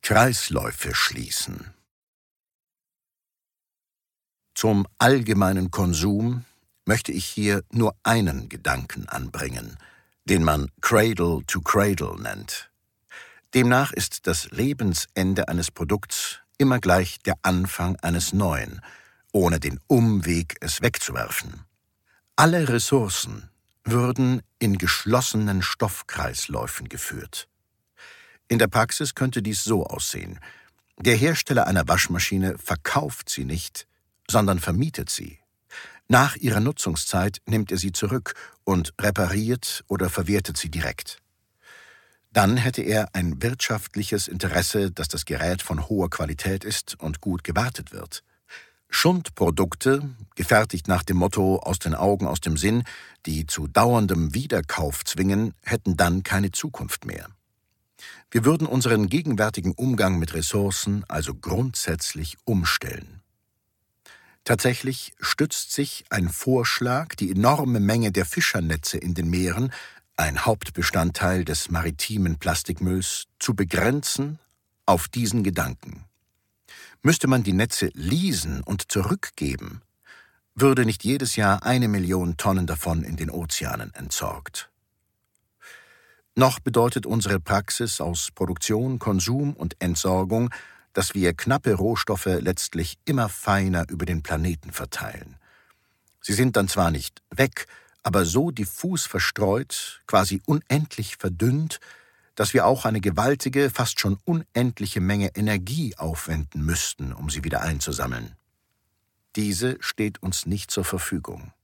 Kreisläufe schließen. Zum allgemeinen Konsum möchte ich hier nur einen Gedanken anbringen, den man Cradle to Cradle nennt. Demnach ist das Lebensende eines Produkts immer gleich der Anfang eines neuen, ohne den Umweg, es wegzuwerfen. Alle Ressourcen würden in geschlossenen Stoffkreisläufen geführt. In der Praxis könnte dies so aussehen: Der Hersteller einer Waschmaschine verkauft sie nicht, sondern vermietet sie. Nach ihrer Nutzungszeit nimmt er sie zurück und repariert oder verwertet sie direkt. Dann hätte er ein wirtschaftliches Interesse, dass das Gerät von hoher Qualität ist und gut gewartet wird. Schundprodukte, gefertigt nach dem Motto „aus den Augen, aus dem Sinn“, die zu dauerndem Wiederkauf zwingen, hätten dann keine Zukunft mehr. Wir würden unseren gegenwärtigen Umgang mit Ressourcen also grundsätzlich umstellen. Tatsächlich stützt sich ein Vorschlag, die enorme Menge der Fischernetze in den Meeren, ein Hauptbestandteil des maritimen Plastikmülls, zu begrenzen, auf diesen Gedanken. Müsste man die Netze leasen und zurückgeben, würde nicht jedes Jahr 1 Million Tonnen davon in den Ozeanen entsorgt. Noch bedeutet unsere Praxis aus Produktion, Konsum und Entsorgung, dass wir knappe Rohstoffe letztlich immer feiner über den Planeten verteilen. Sie sind dann zwar nicht weg, aber so diffus verstreut, quasi unendlich verdünnt, dass wir auch eine gewaltige, fast schon unendliche Menge Energie aufwenden müssten, um sie wieder einzusammeln. Diese steht uns nicht zur Verfügung.